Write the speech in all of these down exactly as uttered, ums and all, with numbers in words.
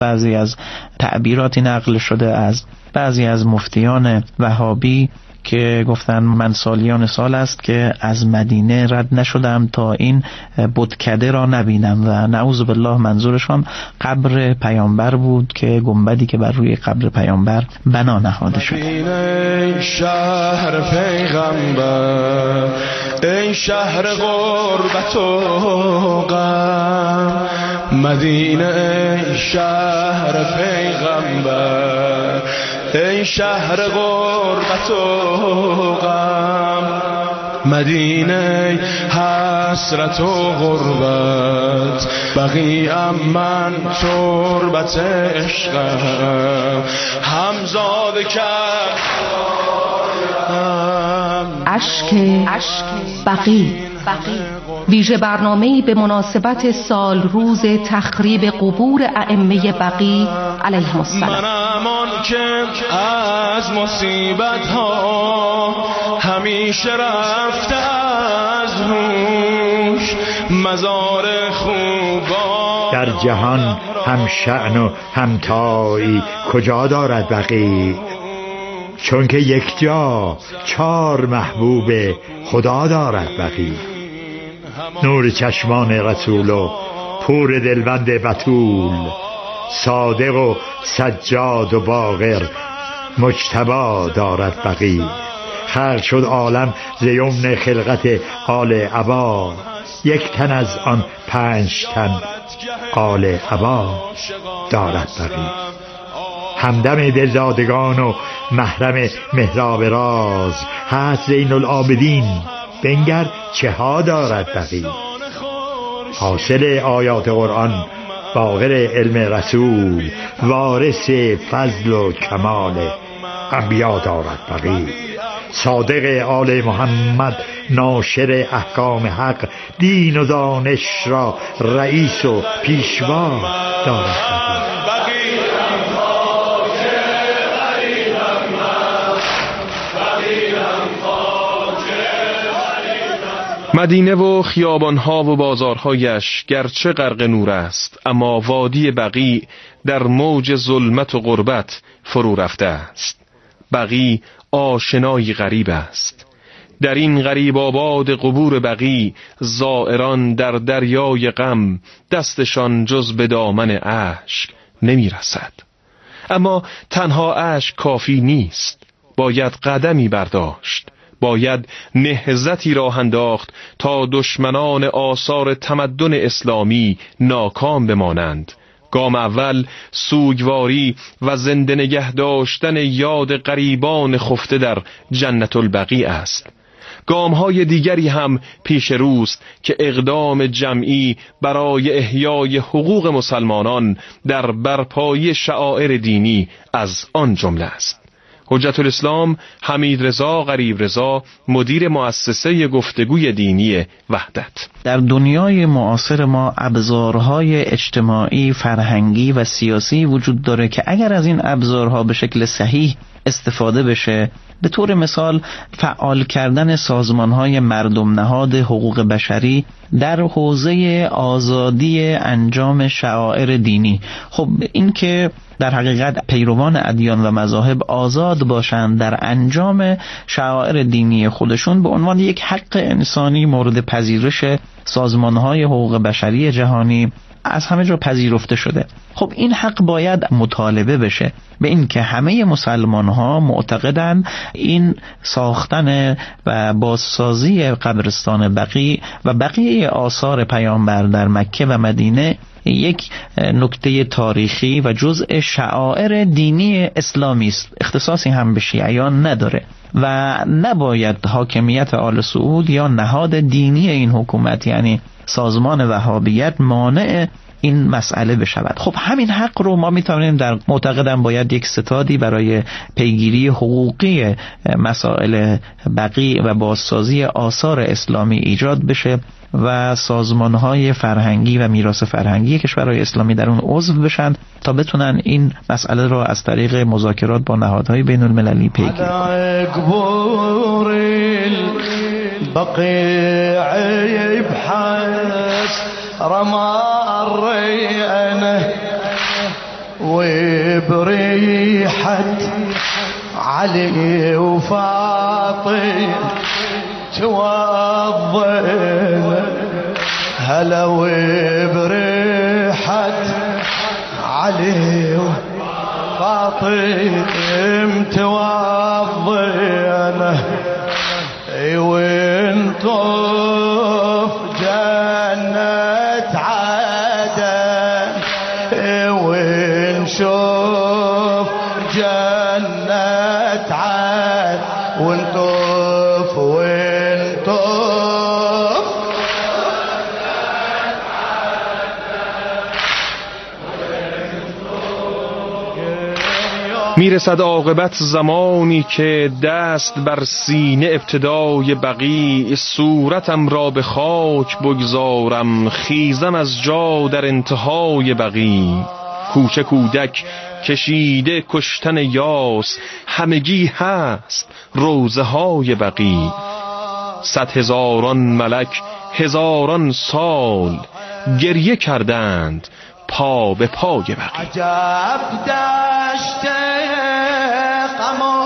بعضی از تعبیراتی نقل شده از بعضی از مفتیان وهابی که گفتن من سالیان سال است که از مدینه رد نشدم تا این بتکده را نبینم و نعوذ بالله منظورشان قبر پیامبر بود که گنبدی که بر روی قبر پیامبر بنا نهاده شده. ای شهر پیغمبر، ای شهر غربت و غم، مدینه ای شهر پیغمبر، ای شهر غربت و غم، مدینه حسرت و غربت، بقیم من تربت عشقم، همزاد کرد اشک بقی. ویژه برنامه‌ای به مناسبت سال روز تخریب قبور ائمه بقی علیهم السلام. منم آن که از مصیبت ها همیشه رفته از هوش، مزار خوبان در جهان هم شأن و همتایی کجا دارد بقی، چون که یک جا چار محبوب خدا دارد بقی. نور چشمان رسول و پور دلبند بتول، صادق و سجاد و باقر مجتبی دارد بقی. خلق شد عالم ز یمن خلقت آل عبا، یک تن از آن پنج تن آل عبا دارد بقی. همدم دلدادگان و محرم محراب راز، هست زین العابدین بنگر چه ها دارد بقی. حاصل آیات قرآن باقر علم رسول، وارث فضل و کمال انبیا دارد بقی. صادق آل محمد ناشر احکام حق، دین و دانش را رئیس و پیشوا دارد بقی. مدینه و خیابانها و بازارهایش گرچه غرق نور است، اما وادی بقی در موج ظلمت و غربت فرو رفته است. بقی آشنایی غریب است. در این غریب آباد قبور بقی، زائران در دریای غم دستشان جز به دامن اشک نمی رسد. اما تنها اشک کافی نیست، باید قدمی برداشت، باید نهضتی راه انداخت تا دشمنان آثار تمدن اسلامی ناکام بمانند. گام اول سوگواری و زنده نگه داشتن یاد غریبان خفته در جنت البقیع است. گام‌های دیگری هم پیش روست که اقدام جمعی برای احیای حقوق مسلمانان در برپایی شعائر دینی از آن جمله است. حجت الاسلام حمید رضا غریب رضا، مدیر مؤسسه گفتگوی دینی وحدت. در دنیای معاصر ما ابزارهای اجتماعی، فرهنگی و سیاسی وجود داره که اگر از این ابزارها به شکل صحیح استفاده بشه، به طور مثال فعال کردن سازمانهای مردم نهاد حقوق بشری در حوزه آزادی انجام شعائر دینی، خب این که در حقیقت پیروان ادیان و مذاهب آزاد باشند در انجام شعائر دینی خودشون، به عنوان یک حق انسانی مورد پذیرش سازمانهای حقوق بشری جهانی از همه جا پذیرفته شده. خب این حق باید مطالبه بشه به این که همه مسلمان ها معتقدند این ساختن و بازسازی قبرستان بقیع و بقیه آثار پیامبر در مکه و مدینه یک نکته تاریخی و جزء شعائر دینی اسلامی است، اختصاصی هم به شیعیان نداره و نباید حاکمیت آل سعود یا نهاد دینی این حکومت یعنی سازمان وهابیت مانع این مسئله بشود. خب همین حق رو ما میتونیم در معتقدم باید یک ستادی برای پیگیری حقوقی مسائل بقیع و بازسازی آثار اسلامی ایجاد بشه و سازمانهای فرهنگی و میراث فرهنگی کشورهای اسلامی در اون عضو بشن تا بتونن این مسئله رو از طریق مذاکرات با نهادهای بین المللی پیگیری کنن. وبريحة علي وفاطمة توضينا هلا وبريحة علي وفاطمة توضينا ونطوف جنة عدن ونشوف جنة عدن ونطوف ونطوف میرسد عاقبت زمانی که دست بر سینه ابتدای بقی، صورتم را به خاک بگذارم خیزم از جا در انتهای بقی. کوچه کودک کشیده کشتن یاس، همگی هست روزه های بقی. صد هزاران ملک هزاران سال گریه کردند پا به پای بقی. عجب دشت غم و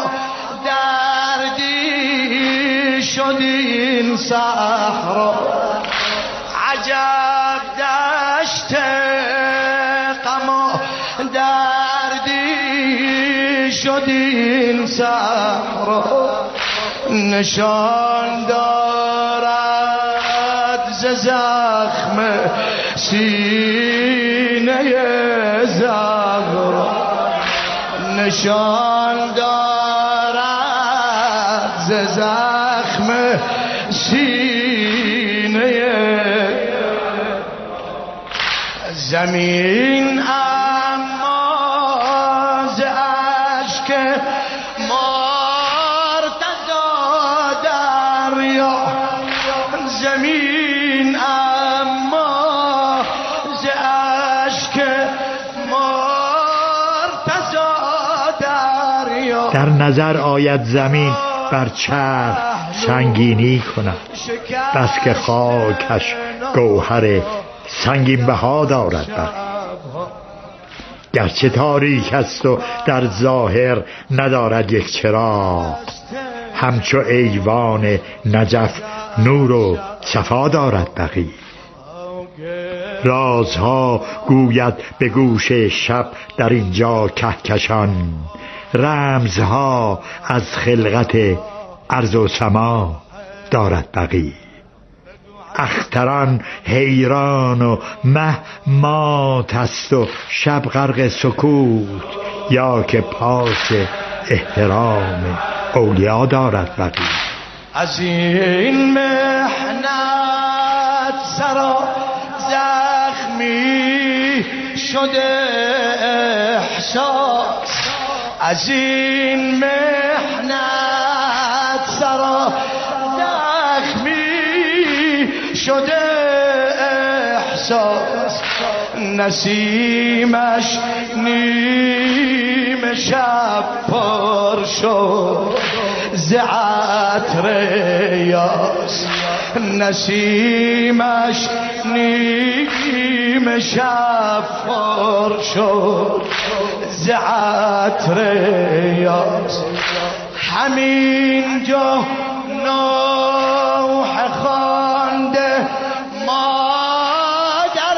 دردی شد این صحرا، عجب دشت غم و دردی شد این صحرا. نشان دارد ز زخم سینه زهرا، نشان دارد ز زخم سینه زمین، اما ز اشک مرتضی دریا. زمین اما ز اشک مرتضی دریا. در نظر آید زمین بر چرخ سنگینی کند، بس که خاکش گوهر سنگین بها دارد بقی. گرچه تاریک است و در ظاهر ندارد یک چراغ، همچو ایوان نجف نور و صفا دارد بقی. رازها گوید به گوش شب در اینجا کهکشان، رمزها از خلقت ارض و سما دارد بقی. اختران حیران و مه مات است و شب غرق سکوت، یا که پاس احترام اولیا دارد بقی. از این محنت سرا زخمی شده احساس، از این محنت سرا زخمی شده احساس. نسیمش نیم شب پر شد ز عطر یاس، نسیمش نیم شب پر شد ز عطر یاس. همین جا نوح خوانده مادر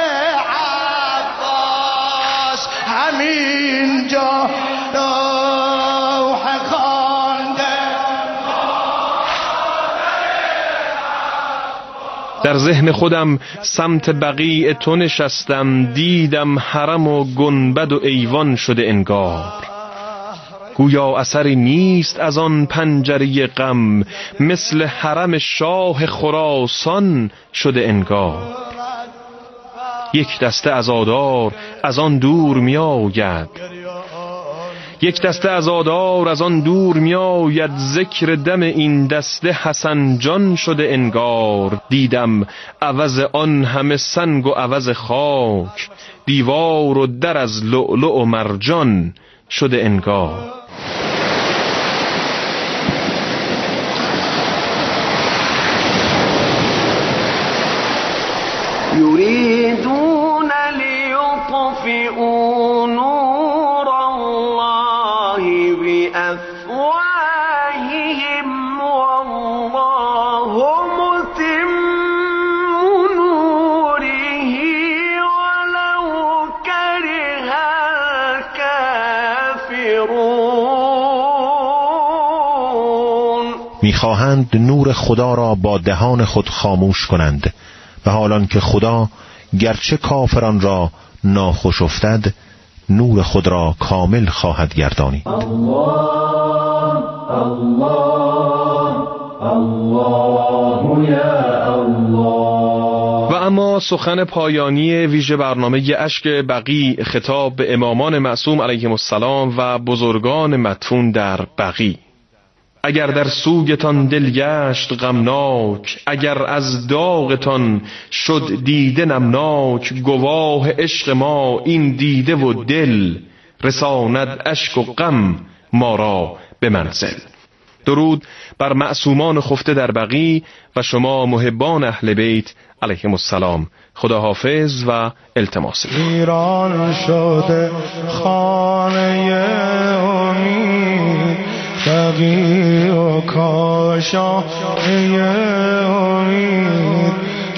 عباس، همین جا نوح خوانده در ذهن خودم سمت بقیع تو نشستم، دیدم حرم و گنبد و ایوان شده انگار. گویا اثری نیست از آن پنجره غم، مثل حرم شاه خراسان شده انگار. یک دسته عزادار از آن دور می آید، یک دسته عزادار از آن دور می آید. ذکر دم این دسته حسن جان شده انگار. دیدم عوض آن همه سنگ و عوض خاک، دیوار و در از لؤلؤ و مرجان شده انگار. يريدون ليطفئوا نور میخواهند نور خدا را با دهان خود خاموش کنند و حالان که خدا گرچه کافران را ناخوش افتد نور خود را کامل خواهد گردانید. الله الله الله یا الله. و اما سخن پایانی ویژه برنامه اشک بقیع خطاب به امامان معصوم علیهم السلام و بزرگان مدفون در بقیع. اگر در سوگتان دل گشت غمناک، اگر از داغتان شد دیده نمناک، گواه عشق ما این دیده و دل، رساند اشک و غم ما را به منزل. درود بر معصومان خفته در بقیع و شما محبان اهل بیت علیهم السلام. خدا حافظ و التماس. ایران شده خانه امید، بقیع و کاشانه امید،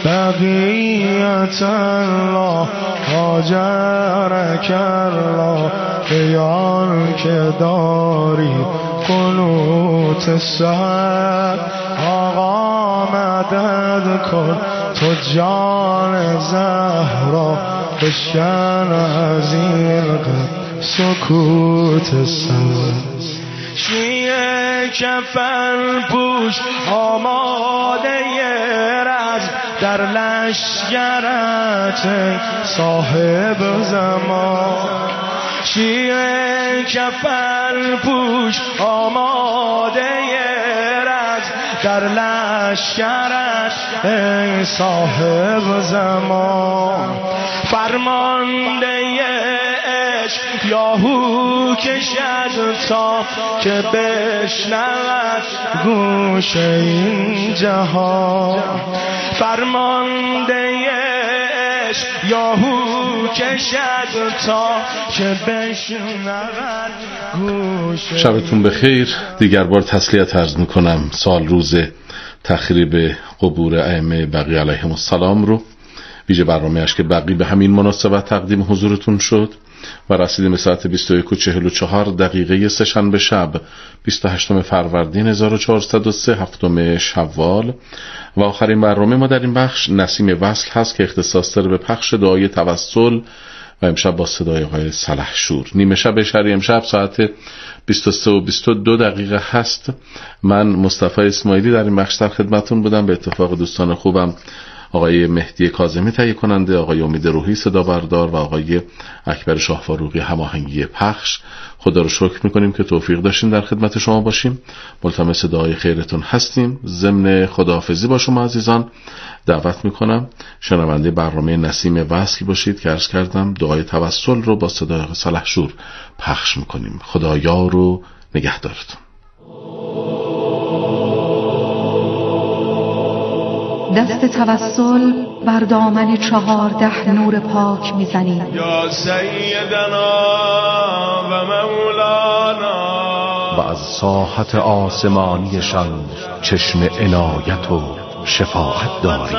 بقیت الله هاجرک الله، بیان که داری قنوت سر، آقا مدد کن تو جان زهرا، بشکن از این سکوت سر. شیعه کفن پوش آماده رزم، در لشگرت صاحب زمان. شیعه کفن پوش آماده رزم، در لشگرت صاحب زمان. فرمانده یاهو کشد تا که بشنود گوش این جهان. فرمانده یاهو کشد تا که بشنود گوش. شبتون بخیر. دیگر بار تسلیت عرض میکنم سال روز تخریب قبور ائمه بقیع علیهم السلام رو. ویژه برنامه اشک بقیع به همین مناسبت تقدیم حضورتون شد و رسیدیم به ساعت بیست و یک و چهل و چهار دقیقه سه‌شنبه شب بیست و هشتم فروردین هزار و چهارصد و سه، هفتم شوال و آخرین برنامه ما در این بخش نسیم وصل هست که اختصاص داره به پخش دعای توسل و امشب با صدای آقای سلحشور. نیمه شب شهری امشب ساعت بیست و سه و بیست و دو دقیقه هست. من مصطفی اسماعیلی در این بخش در خدمتون بودم. به اتفاق دوستان خوبم آقای مهدی کاظمی تهیه کننده، آقای امید روحی صدا بردار و آقای اکبر شاه فاروقی هماهنگی پخش. خدا رو شکر میکنیم که توفیق داشتیم در خدمت شما باشیم. ملتمس دعای خیرتون هستیم. ضمن خداحافظی با شما عزیزان دعوت میکنم شنونده برنامه نسیم وصل باشید که عرض کردم دعای توسل رو با صدای آقای سلحشور پخش میکنیم. خدا یار و نگهدارتون. دست توسل بر دامن چهارده نور پاک میزنیم. یا سیدنا و مولانا. و از ساحت آسمانیشان چشم عنایت و شفاعت داریم.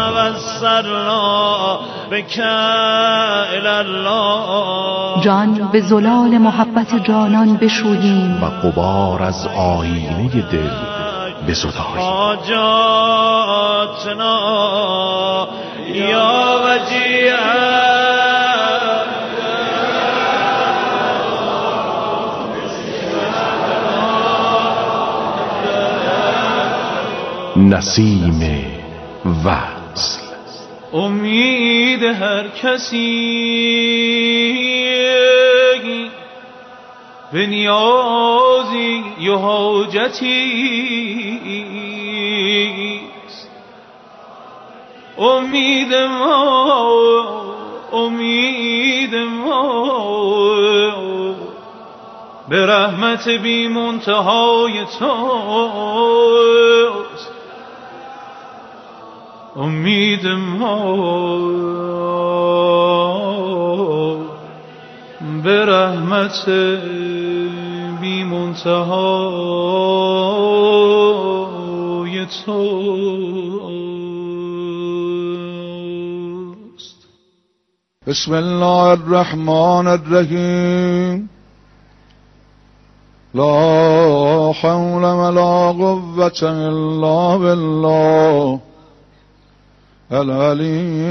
جان به زلال محبت جانان بشوییم و غبار از آینه دل بزداییم. حاجاتنا یا وجیه نسیم وصل. امید هر کسی به نیازی و حاجتیست. امید ما امید ما به رحمت بی منتهای توست. امید ما به رحمت بی منتهای توست. بسم الله الرحمن الرحیم. لا حول ولا قوة الا بالله العلی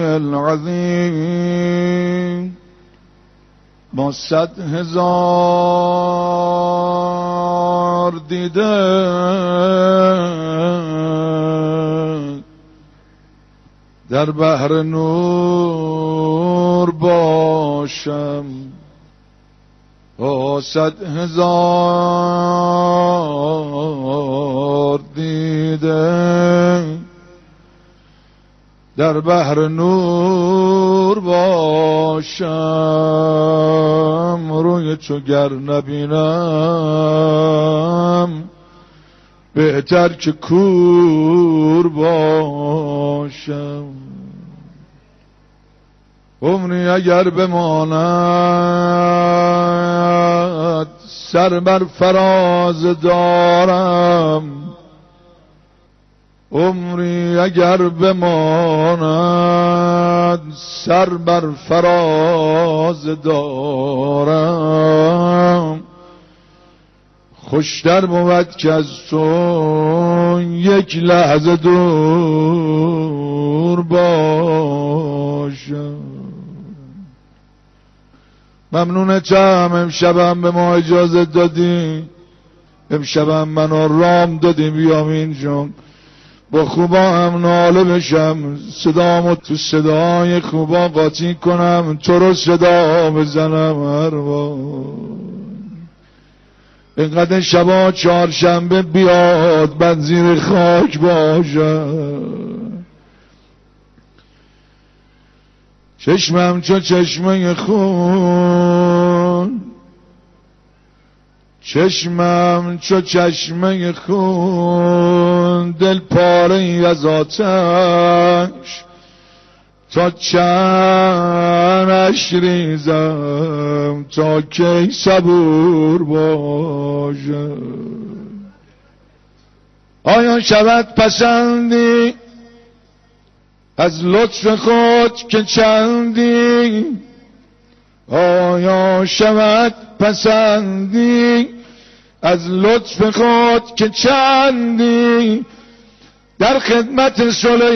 العظیم. با صد هزار دیده در بحر نور باشم، با صد هزار دیده در بحر نور باشم، روی تو گر نبینم بهتر که کور باشم. عمری اگر بماند سر بر فراز دارم، عمری اگر بماند سر بر فراز دارم، خوشتر بود که از تو یک لحظه دور باشم. ممنونتم امشبم به ما اجازه دادی، امشبم منو رام دادی بیام اینجا با خوبا هم ناله بشم، صدامو تو صدای خوبا قاطی کنم، تو رو صدا بزنم هر بار. اینقدر شبا چهارشنبه بیاد من زیر خاک باشم، چشمم چو چشمه خون، چشمم چو چشمه خون، دل پاره از آتش تا چنش ریزم، تا کی صبور باشم. آیا شود پسندی از لطف خود که چندی، آیا شود پسندی از لطف خود که چندی، در خدمت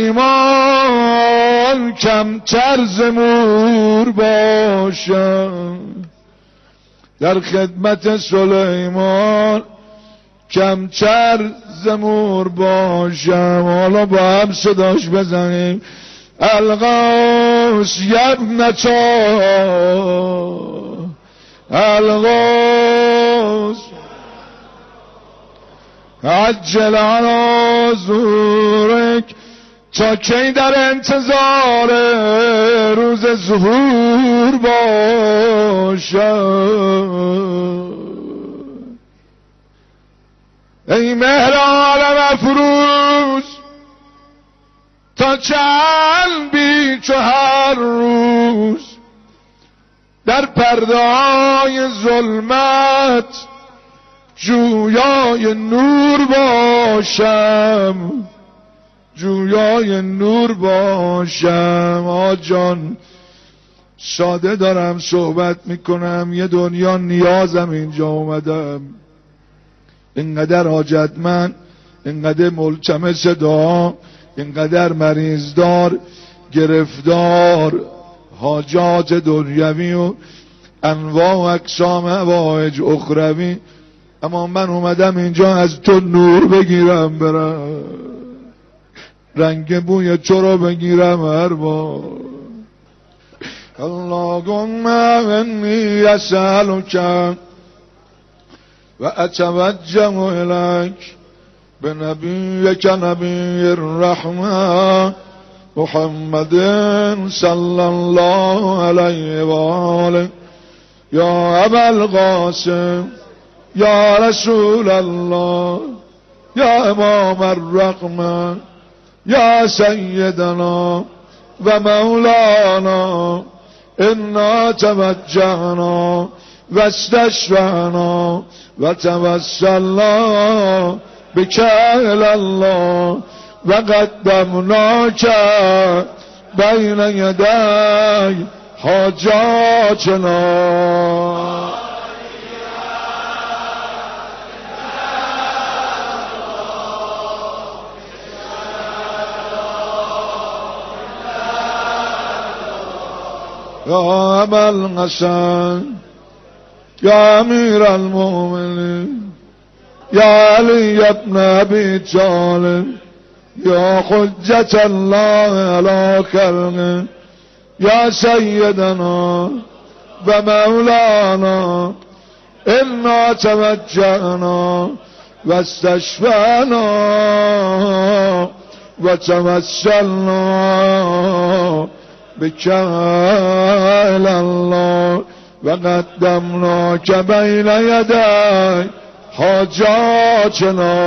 سلیمان کمتر ز مور باشم، در خدمت سلیمان کمتر ز مور باشم. حالا با هم صداش بزنیم الغوث یبنتا، الغوث عجل علی ظهورک، تا کی در انتظار روز ظهور باشم. ای مهر عالم افروز تا چند بی چو هر روز، در پرده‌های ظلمت جویای نور باشم، جویای نور باشم. آجان ساده دارم صحبت میکنم، یه دنیا نیازم اینجا اومدم، اینقدر حاجتمند، اینقدر ملتمس دعا، اینقدر مریض دار، گرفتار حاجات دنیوی و انواع و اقسام حوائج اخروی، اما من اومدم اینجا از تو نور بگیرم، برم رنگ بوی تو رو بگیرم هر بار. اللهم انی اسألک و اتوجه الیک بنبیک نبی الرحمه محمد صلی الله علیه و آله. یا ابا القاسم، یا رسول الله، یا امام الرحمه، یا سیدنا و مولانا، انا توجهنا و استشفعنا و توسلنا بک الی الله و قدمناک بین یدی حاجاتنا. يا أبا الحسن يا أمير المؤمنين يا علي بن أبي طالب يا حجة الله على خلقه يا سيدنا ومولانا إنا توجهنا واستشفعنا وتوسلنا بك إلى الله وقدمناك بين يدي حاجاتنا.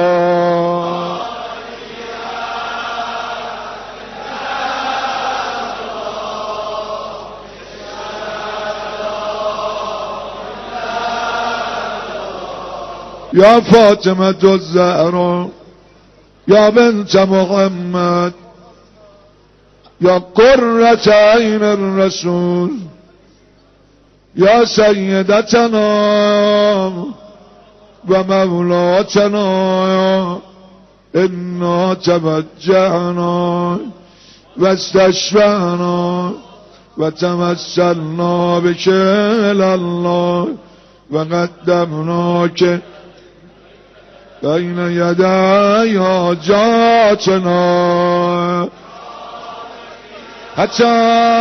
يا فاطمة الزهراء يا بنت محمد يا قرة عين الرسول يا سيدتنا ومولاتنا إنا توجهنا واستشفعنا وتوسلنا بك إلى الله وقدمناك بين يدي حاجاتنا حتى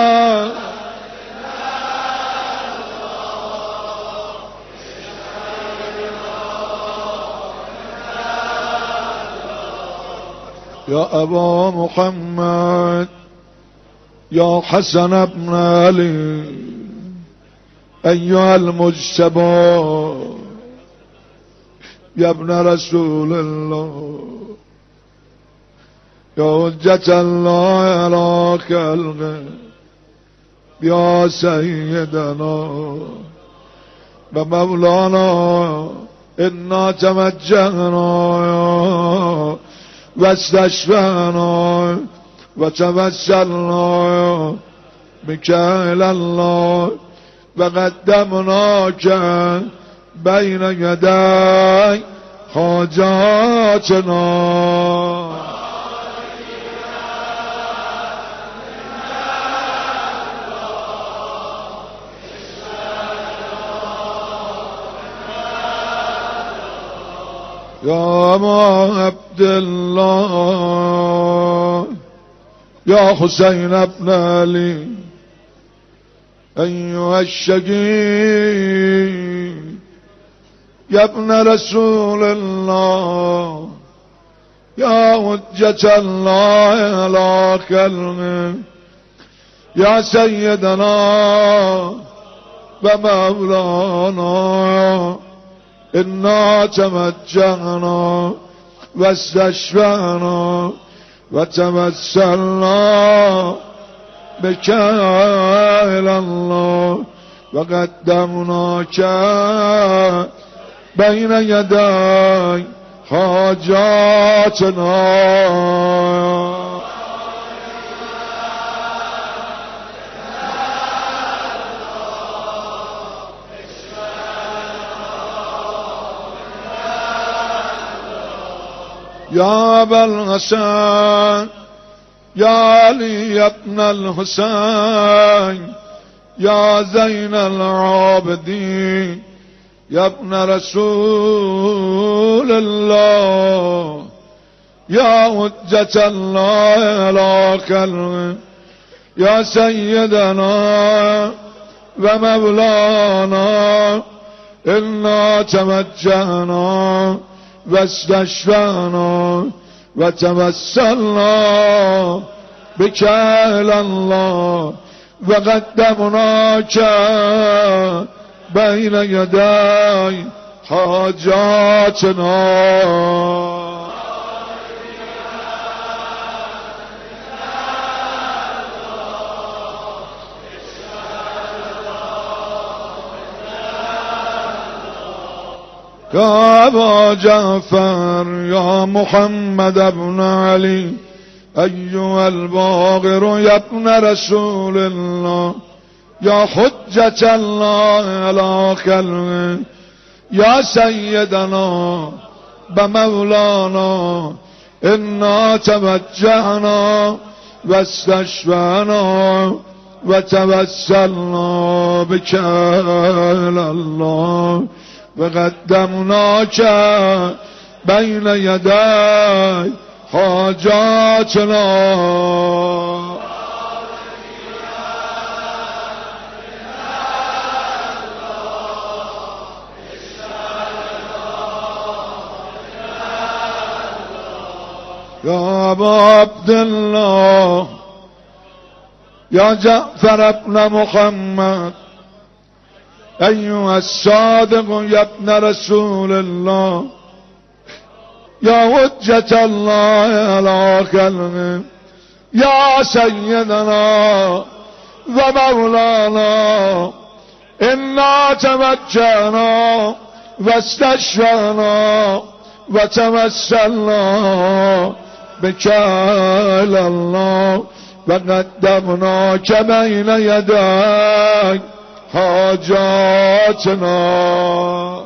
يا أبا محمد يا حسن بن علي أيها المجتبى يا ابن رسول الله يا حجة الله على خلقه يا سيدنا ومولانا إنا توجهنا واستشفعنا وتوسلنا بك إلى الله وقدمناك بين يدي حاجاتنا. يا أبا عبد الله يا حسين بن علي أيها الشقي يا ابن رسول الله يا حجة الله على خلقه يا سيدنا ومولانا إنا توجهنا واستشفعنا وتوسلنا بك إلى الله وقدمناك بين يدي حاجاتنا. يا أبا الحسن يا علي بن الحسين يا زين العابدين يا ابن رسول الله يا حجة الله على خلقه يا سيدنا ومولانا إنا توجهنا واستشفعنا وتوسلنا بك إلى الله وقدمناك بين يدي حاجاتنا. يا أبا جعفر يا محمد بن علي أيها الباقر يا ابن رسول الله يا حجة الله على خلقه يا سيدنا ومولانا إنا توجهنا واستشفعنا و توسلنا بك الی الله و قدمناک بین یدی حاجاتنا. یا ابا عبدالله یا جعفر ابن محمد ایها الصادق یا ابن رسول الله یا حجت الله علی خلقه یا سیدنا و مولانا انا توجهنا و استشفعنا و توسلنا بك الی الله و قدمناک بین یدی حاجاتنا.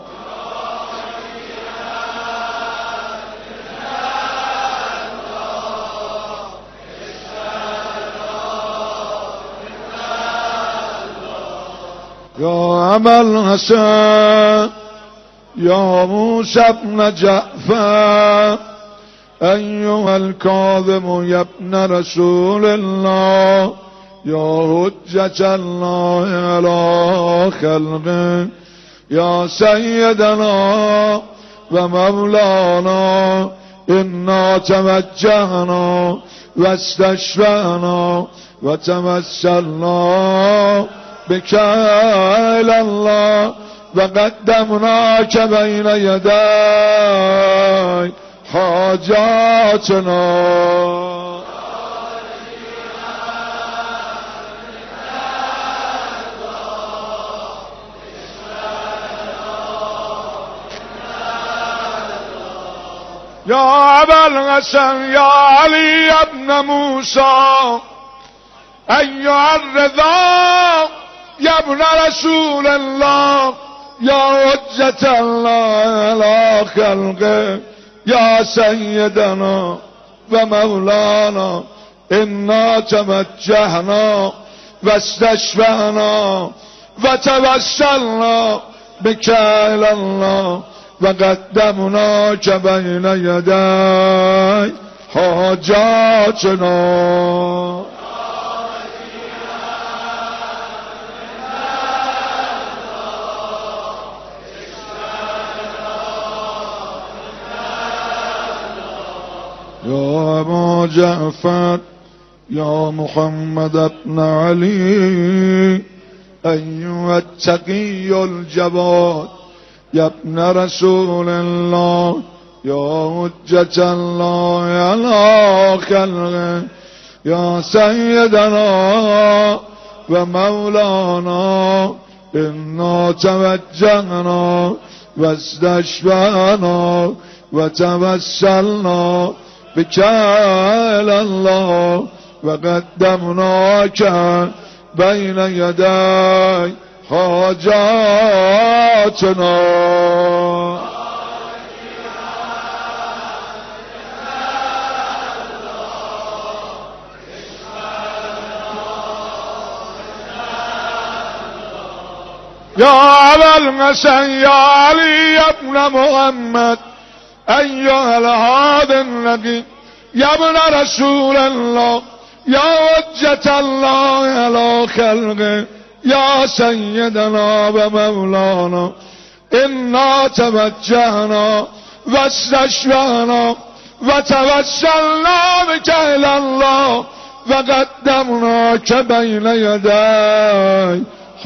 یا ابا الحسن یا موسی بن جعفر ایها الکاظم یا ابن رسول الله یا حجت الله علی خلقه یا سیدنا و مولانا انا توجهنا و استشفعنا و توسلنا بك الی الله و قدمناک بین یدی حاجاتنا. یا ابا الحسن یا علی ابن موسی ایها الرضا یا ابن رسول الله یا حجت الله علی خلقه یا سیدنا و مولانا انا توجهنا و استشفعنا و توسلنا بك الی الله و قدمناک بین یدی حاجاتنا. یا ابا جعفر یا محمد بن علی ایها التقی الجواد یا ابن رسول الله یا حجت الله علی خلقه یا سیدنا و مولانا انا توجهنا و استشفعنا و توسلنا بك الی الله و قدمناک بین یدی حاجاتنا. یا ابا الحسن یا علی ابن محمد ایها الهادی النبی یا ابن رسول الله یا حجت الله علی خلقه یا سیدنا و مولانا انا توجهنا و استشفعنا و توسلنا بك الی الله و قدمناک بین یدی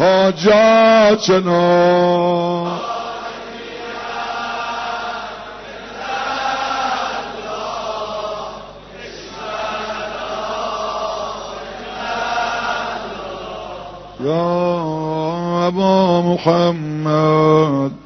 حاجاتنا. یا ابا محمد